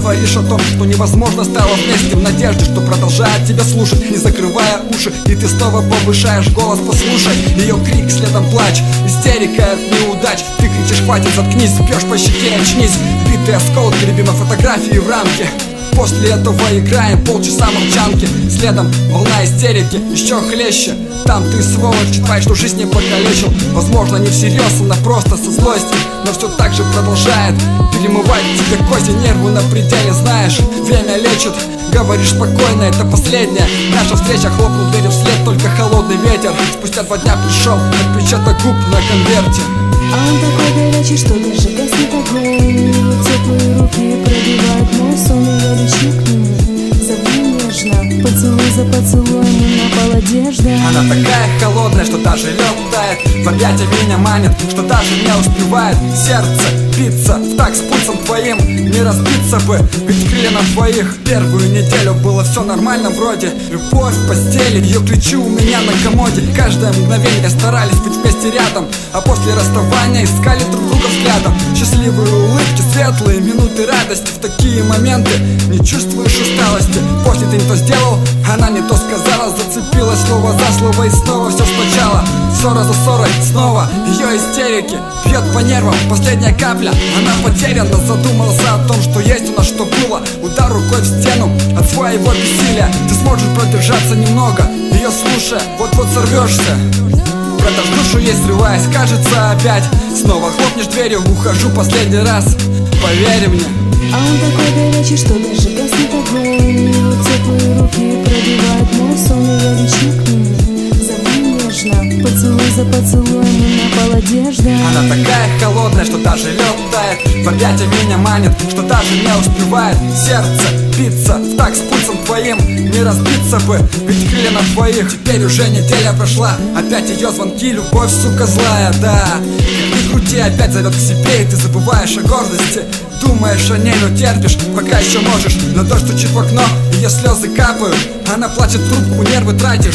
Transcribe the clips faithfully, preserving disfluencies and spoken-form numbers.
говоришь о том, что невозможно стало вместе, в надежде, что продолжает тебя слушать, не закрывая уши. И ты снова повышаешь голос, послушай ее крик, следом плач, истерика от неудач. Ты кричишь: хватит, заткнись, пьешь по щеке, очнись. Битые осколки, любимой фотографии в рамке. После этого играем полчаса молчанки. Следом волна истерики, еще хлеще. Там ты, сволочь, считаешь, что жизнь не покалечил. Возможно, не всерьез, она просто со злости, но все так же продолжает перемывать тебе кости, нервы на пределе. Знаешь, время лечит. Говоришь спокойно, это последняя наша встреча. Хлопнул дверью вслед, только холодный ветер. Спустя два дня пришел отпечаток губ на конверте. А он такой горячий, что даже гаснет огонь. Его теплые руки пробивают мой сон, и я лечу к нему. Зови нежно, поцелуй за поцелуем, и напал одежда. Она такая холодная, что даже лед тает. В объятия меня манит, что даже не успевает сердце биться в такт с пульсом твоим. Не разбиться бы, ведь крылья на твоих. Первую неделю было все нормально вроде. Любовь в постели, ее ключи у меня на комоде. Каждое мгновение старались быть вместе рядом, а после расставания искали друг друга взглядом. Счастливые улыбки, светлые минуты радости. В такие моменты не чувствуешь усталости. После ты не то сделал, она не то сказала. Зацепилась слово за слово, и снова все сначала. Ссора за ссорой, снова ее истерики. Бьет по нервам последняя капля. Она потеряна, задумался о том, что есть у нас, что было. Удар рукой в стену от своего бессилия. Ты сможешь продержаться немного, ее слушая, вот-вот сорвешься. Продашь душу ей, срываясь, кажется опять. Снова хлопнешь дверью, ухожу последний раз. Поверь мне. А он такой горячий, что даже гаснет огонь. Его теплые руки пробивают мой сон, и я лечу к нему. Зови нежно, поцелуй за поцелуем, и напал одежда. Она такая холодная, что даже лед тает. В объятия меня манит, что даже не успевает сердце биться в такт с пульсом твоим. Не разбиться бы, ведь крылья на твоих. Теперь уже неделя прошла, опять ее звонки, любовь, сука, злая, да. Ты крути, опять зовет к себе, и ты забываешь о гордости. Думаешь о ней, но терпишь, пока еще можешь. Но дождь стучит в окно, ее слезы капают. Она плачет в трубку, нервы тратишь.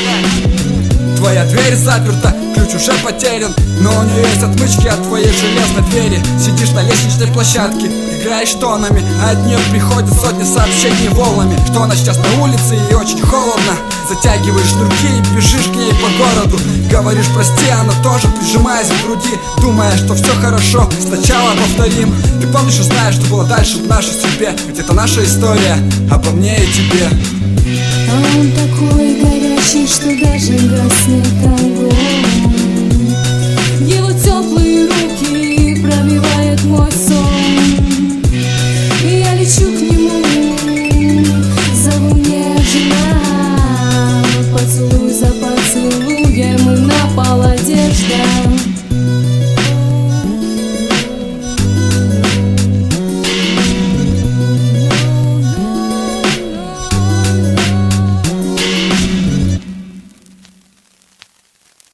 Твоя дверь заперта, ключ уже потерян, но у нее есть отмычки от твоей железной двери. Сидишь на лестничной площадке, играешь тонами, а от нее приходят сотни сообщений волнами, что она сейчас на улице и очень холодно. Затягиваешь шнурки и бежишь к ней по городу. Говоришь прости, она тоже прижимаясь к груди, думая, что все хорошо, сначала повторим. Ты помнишь и знаешь, что было дальше в нашей судьбе, ведь это наша история обо мне и тебе. А он такой горячий, что даже гаснет огонь.